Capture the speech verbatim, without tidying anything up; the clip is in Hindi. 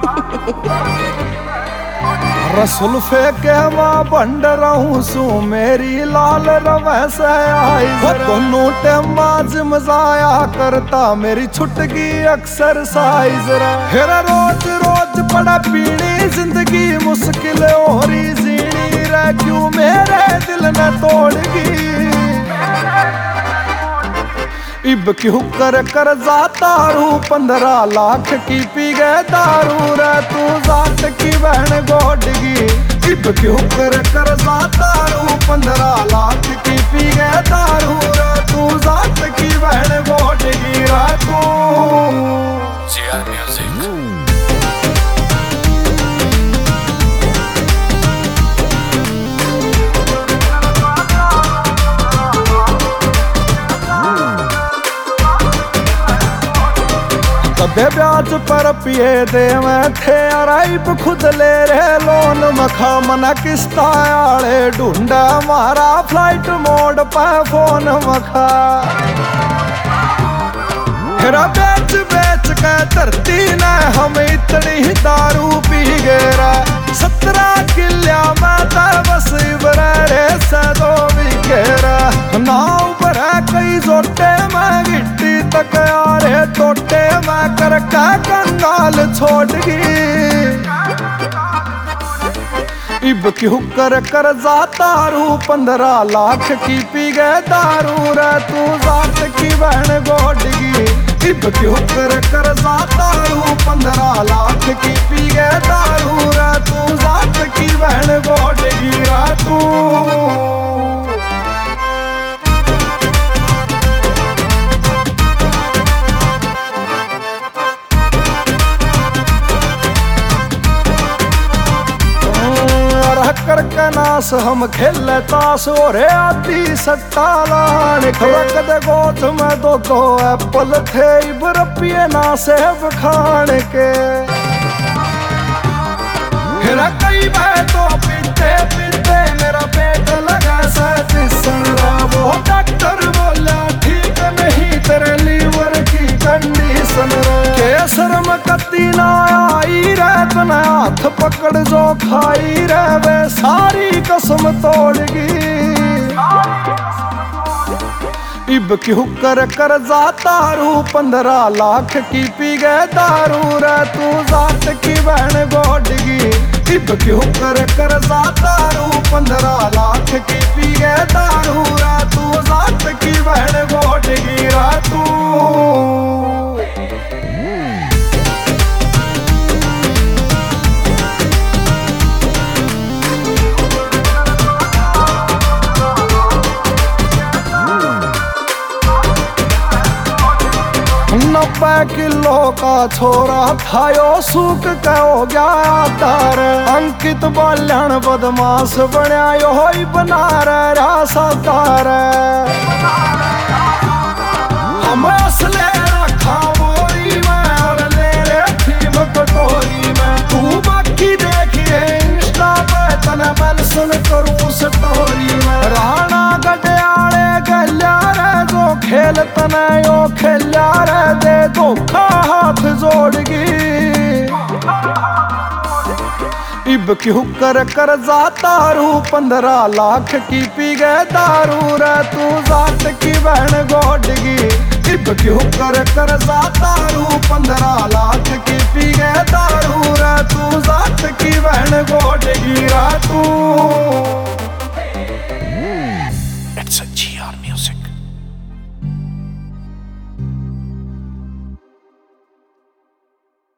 रसुल फेंके मां बंड रहूं सू मेरी लाल रवे से आई दोनों टेमा मजाया करता मेरी छुटकी एक्सरसाइज फिर रोज रोज पड़ा पीनी जिंदगी मुश्किल हो रही जीनी रे क्यों मेरे दिल ने तोड़गी इब क्यों कर कर जातारू पंद्रह लाख की पी गए दारू रे तू जाट की बहन गोडगी इब क्यों कर कर जातारू पंद्रह लाख की पी गए दारू रे तू जाट की बहन गोडगी रे तू जीआर म्यूजिक। कदे ब्याज पर पिए दे मैं थे अराइब खुद ले रे लोन मखा मना किस्ता आले ढूंढा मारा फ्लाइट मोड पे फोन मखा हेरा बेच बेच के धरती ने हम इतनी ही दारू पी गेरा सत्रह किलिया मैं तर बस इबरे रे से दो बिखेरा नाव पर कई जोटे मैं गिट्टी तक यारे टोटे मैं कर का कंगाल छोड़गी इब क्यों कर कर जातारू पंद्रह लाख की पी गए दारू रे तू जाट की बहन गोडगी इब क्यों कर कर जातारू पंद्रह लाख की पी गए दारू रे तू जाट की बहन गोडगी रे तू करके नास हम खेले तास और आती सट्टा लान खलक दे गोथ में दो दो एप्पल थे इबर पिए ना सेब खान के फिर कई बार तो पीते पीते मेरा पेट लगा सैतीसन वो डॉक्टर बोला ठीक नहीं तेरे लीवर की कंडीशन केसर में कत्ती ना आई रे तना हाथ पकड़ जो खाई रे वे सारी कसम तोड़गी इब क्यों कर कर जातारू पंद्रह लाख की पी गए दारू रे तू जाट की बहन गोडगी इब क्यों कर कर जातारू पंद्रह लाख की पी गए दारू रे तू जाट की बहन गोडगी रे तू नब्बे किलो का छोरा खायो सूख के हो गया तार अंकित बाल्यान बदमाश बनया यो ही बना रहा सतार हम असले रखा बोरी में और ले रे फीम कटोरी में तू बाकी देखिए इंस्टा पे तना मैं सुन करूं स्टोरी में राणा गड्याले गल्या रे जो खेल तना यो खेल्या रे दे धोखा हाथ जोड़गी इब क्यों कर कर जातारू पंद्रह लाख की पी गए दारू रे तू जाट की बहन गोडगी इब क्यों कर कर जातारू पंद्रह